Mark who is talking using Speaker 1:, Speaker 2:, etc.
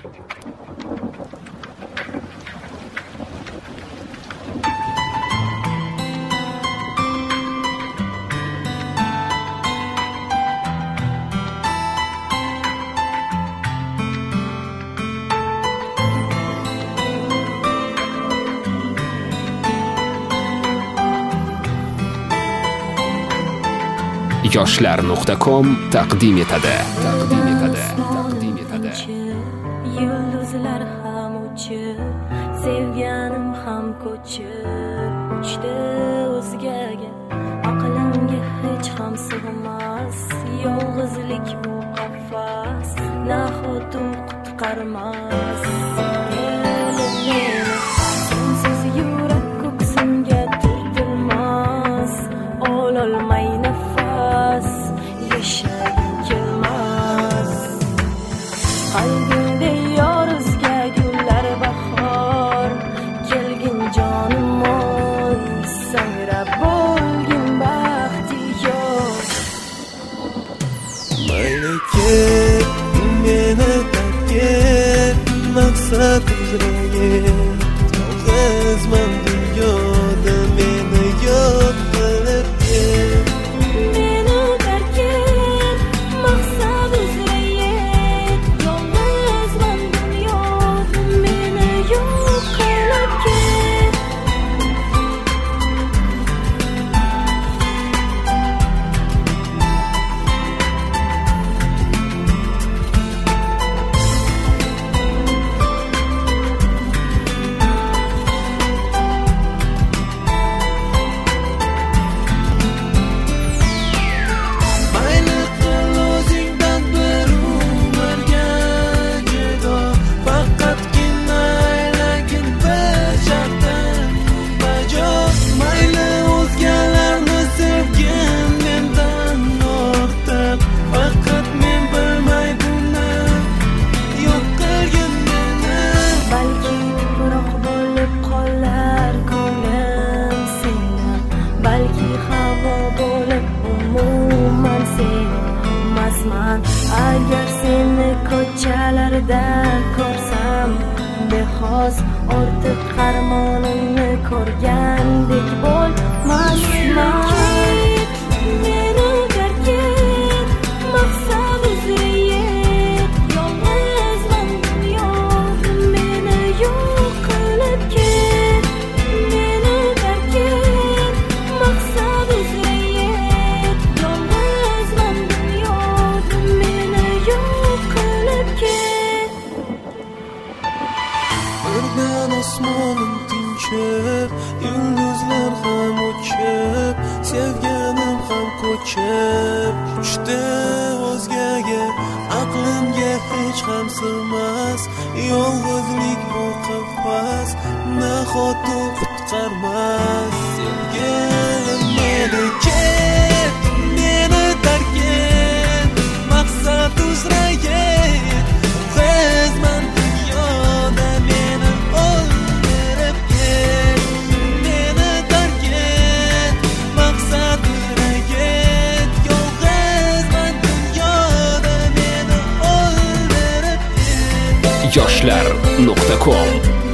Speaker 1: yoshlar.com taqdim etadi.
Speaker 2: Yulduzlar ham uchib, sevganim ham ko'chib, uchdi o'zgaga, aqlimga hech ham sig'mas, yolg'izlik bu qafas, na xotin qutqarmas. Sensiz yurak ko'ksimga turtilmas, ololmay nafas, yashagim kelmas. Qalbimda yoruzga gullar bahor, kelgin jonim oy, sangrab bo'lgin baxti yo'q.
Speaker 3: Mayli ket, meni tark, maqsad uzraga, yolg'izman dunyoda, meni yo'q qilib ket.
Speaker 2: Meni tark et, maqsad uzraga, yolg'izman dunyoda, meni yo'q qilib ket.
Speaker 3: Mayli qil o'zingdan bir umrga judo, faqatgina aylagin bir shartdan bajo. Mayli o'zgalarni sevgin mendan ortiq, faqat men bilmay buni yo'q qilgin meni.
Speaker 2: Balki tuproq bo'lib qolar ko'nglim sendan, balki havo bo'lib umuman sevmasman. Agar seni ko'chalarda ko'rsam, bexos ortiq qarmonimni ko'rgandek bo'lmasman. Meni tark et, maqsad uzra yet, yolg'izman dunyoda, meni yo'q qilib ket. Meni tark et, maqsad uzra yet, yolg'izman dunyoda, meni yo'q qilib ket.
Speaker 3: Birdan osmonim tinchib, yulduzlar ham o'chib, sevganim ham ko'chib, uchdi o'zgaga, aqlimga hech ham sig'mas, yolg'izlik bu qafas, na xotin qutqarmas. Sevgilim meni ket, meni tark et, maqsad uzra yet, yolg'izman dunyoda, meni o'ldirib ket. Meni tark et, maqsad uzra yet, yolg'izman dunyoda, meni o'ldirib ket.
Speaker 1: yoshlar.com